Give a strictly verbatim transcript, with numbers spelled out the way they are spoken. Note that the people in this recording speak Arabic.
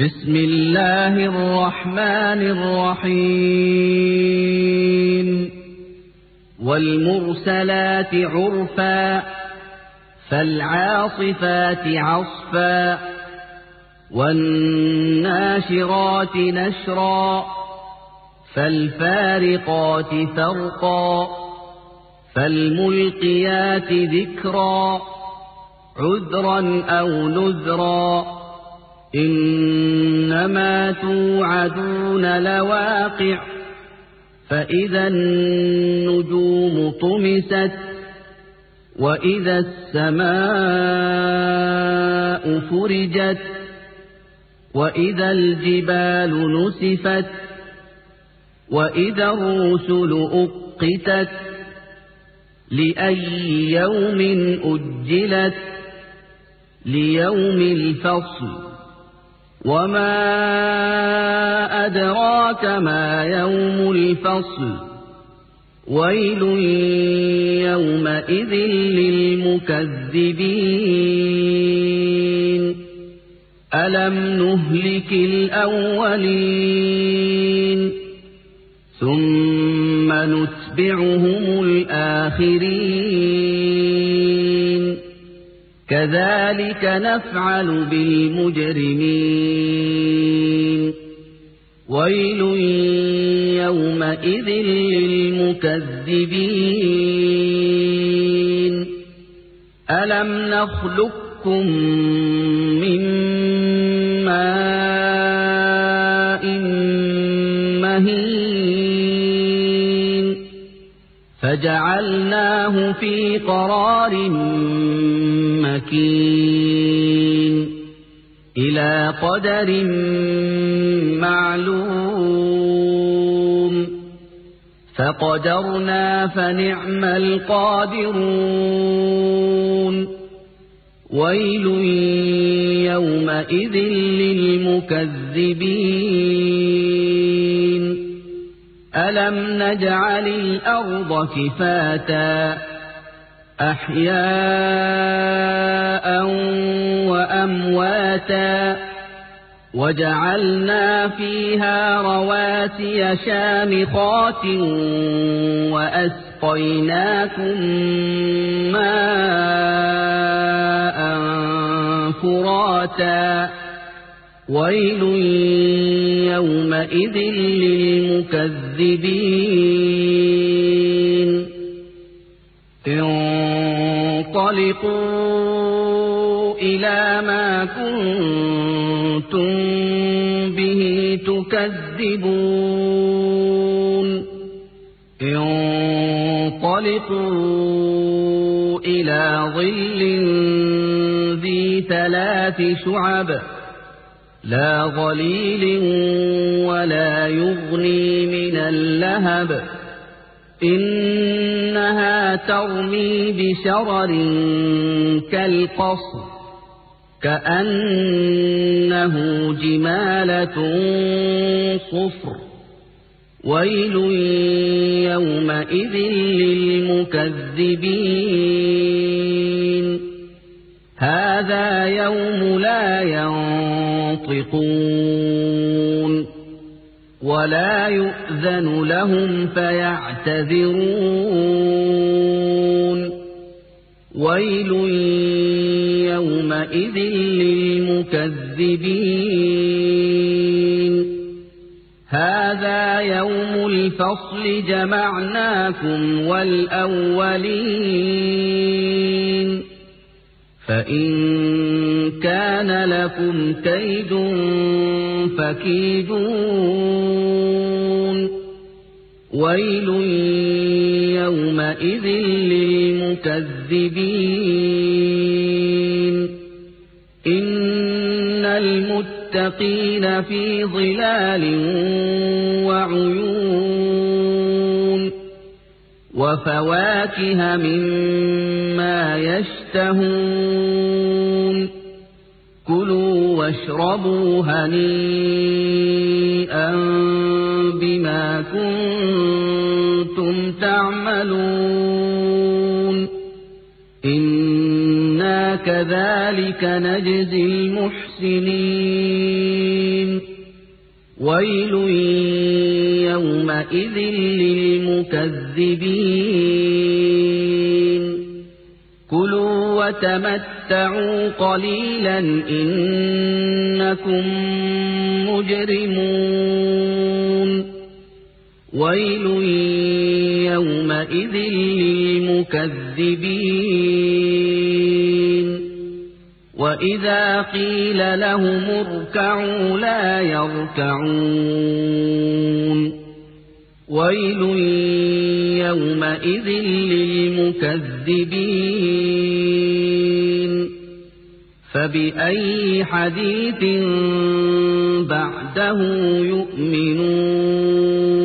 بسم الله الرحمن الرحيم والمرسلات عرفا فالعاصفات عصفا والناشرات نشرا فالفارقات فرقا فالملقيات ذكرا عذرا أو نذرا إنما توعدون لواقع فإذا النجوم طمست وإذا السماء فرجت وإذا الجبال نسفت وإذا الرسل أقتت لأي يوم أجلت ليوم الفصل وما أدراك ما يوم الفصل ويل يومئذ للمكذبين ألم نهلك الأولين ثم نتبعهم الآخرين كذلك نفعل بالمجرمين ويل يومئذ للمكذبين ألم نخلقكم من ماء مهين فجعلناه في قرار مكين إلى قدر معلوم فقدرنا فنعم القادرون ويل يومئذ للمكذبين ألم نجعل الأرض كفاتا أحياء وأمواتا وجعلنا فيها رواسي شامخات وأسقيناكم ماء فراتا ويل يومئذ للمكذبين انطلقوا إلى ما كنتم به تكذبون انطلقوا إلى ظل ذي ثلاث شعب لا ظليل ولا يغني من اللهب إنها ترمي بشرر كالقصر كأنه جمالة صفر ويل يومئذ للمكذبين هذا يوم لا ينطقون ولا يؤذن لهم فيعتذرون ويل يومئذ للمكذبين هذا يوم الفصل جمعناكم والأولين فإن كان لكم كيد فكيدون ويل يومئذ للمكذبين إن المتقين في ظلال وعيون وفواكه مما يشتهون كلوا واشربوا هنيئا بما كنتم تعملون إنا كذلك نجزي المحسنين ويل يومئذ للمكذبين كلوا وتمتعوا قليلا إنكم مجرمون ويل يومئذ للمكذبين وإذا قيل لهم اركعوا لا يركعون ويل يومئذ للمكذبين فبأي حديث بعده يؤمنون